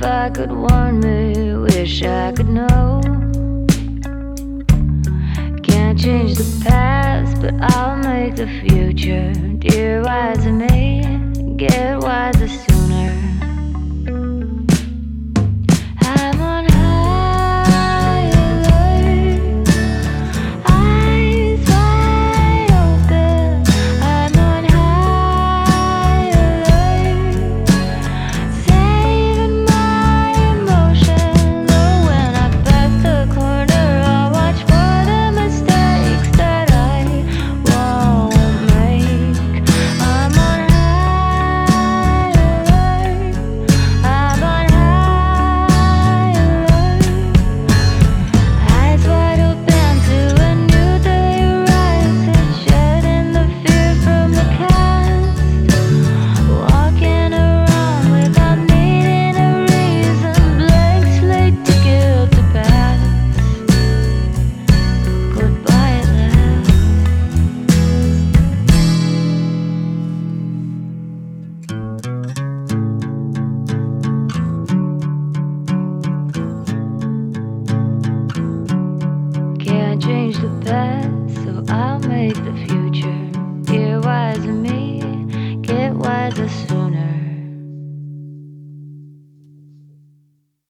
If I could warn me, wish I could know. Can't change the past, but I'll make the future. Dear wiser me, get wiser sooner. I'm on high alert, eyes wide open. I'm on high alert, saving my emotions. Oh, when I pass the corner, I'll watch for the mistakes that I won't make. I'm on high alert, I'm on high alert, eyes wide open to a new day rising, shedding the fear from the past, walking around without needing a reason, blank slate ticket to pass. Goodbye at last. Can't change the past, so I'll make the future.